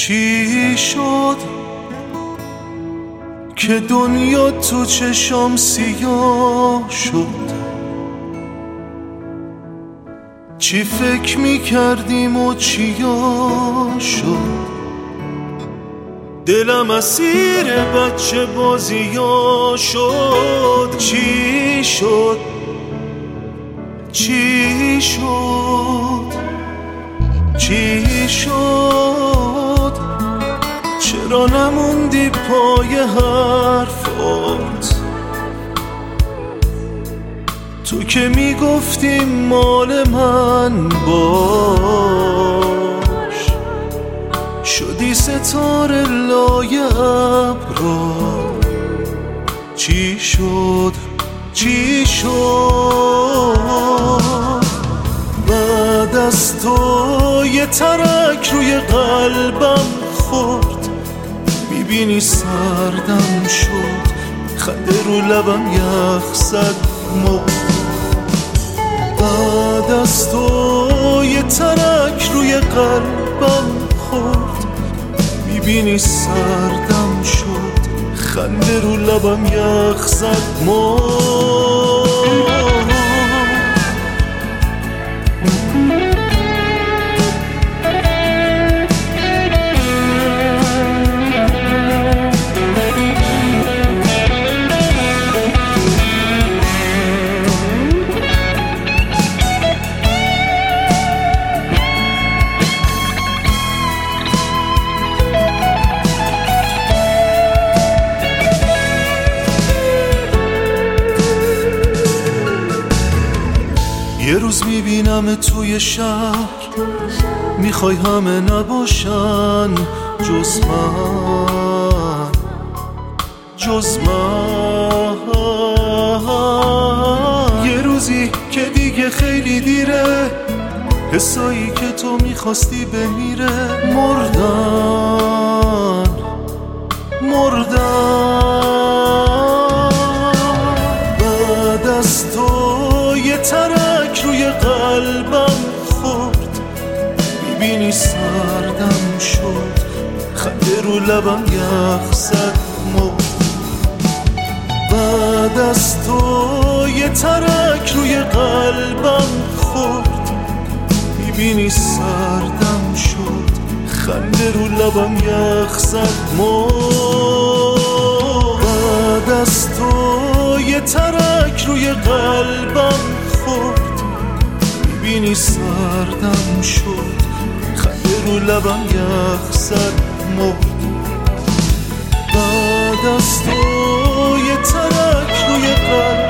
چی شد که دنیا تو چشام سیاه شد؟ چی فکر میکردیم و چیا شد؟ دلم اسیر بچه بازیا شد. چی شد؟ چی شد؟ چی شد؟ چرا نموندی پای حرفات؟ تو که میگفتی مال من باش، شدی ستاره لای ابرا. چی شد؟ چی شد؟ بعد از تو یه ترک روی قلبم خورد، میبینی سردم شد، خنده رو لبم یخ زد مرد. بعد از تو یه ترک روی قلبم خورد، میبینی سردم شد، خنده رو لبم یخ زد مرد. یه روز میبینم توی شهر، میخوای همه نباشن جز من، جز من. یه روزی که دیگه خیلی دیره، حسایی که تو میخواستی بمیره مردن، مردن. بعد از تو یه ترک روی قلبم خورد، میبینی سردم شد، خنده رو لبم یخ زد مرد. بعد از تو یه ترک روی قلبم خورد، میبینی سردم شد، خنده رو لبم یخ زد مرد. بعد از تو یه ترک روی قلبم خورد، میبینی سردم شد، خنده رو لبم یخ زد مرد. بعد از تو یه ترک روی قلبم